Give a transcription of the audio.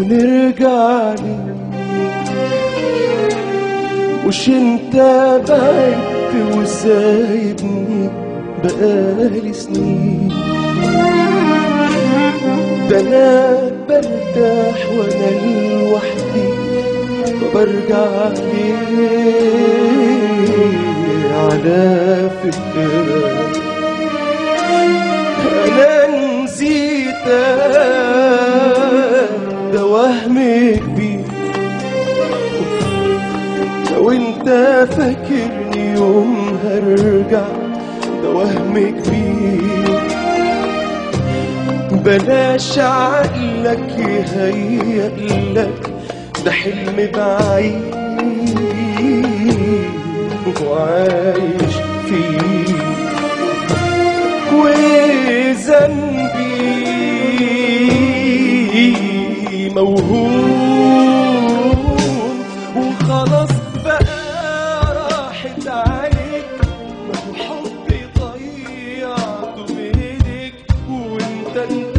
ونرجع لي. مش انت بعدت وسايبني بقالي سنين، ده انا برتاح وانا لوحدي برجع ليه على فكرة. انا نسيتك ده وهم كبير، لو انت فاكرني يوم هرجع ده وهم كبير. بلاش عقلك يهيألك ده حلم بعيد وعايش فيه. وذنبي موهوم وخلاص بقى راحت عليك، ما هو حبي ضيعته بإيديك وانت